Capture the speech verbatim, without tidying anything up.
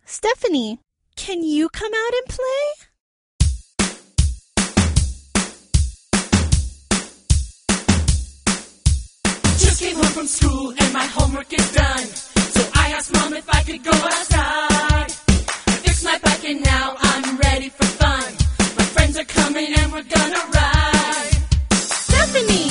Stephanie, can you come out and play? Just came home from school and my homework is done. So I asked Mom if I could go outside. I fixed my bike and now I'm ready for fun. My friends are coming and we're gonna ride. Stephanie!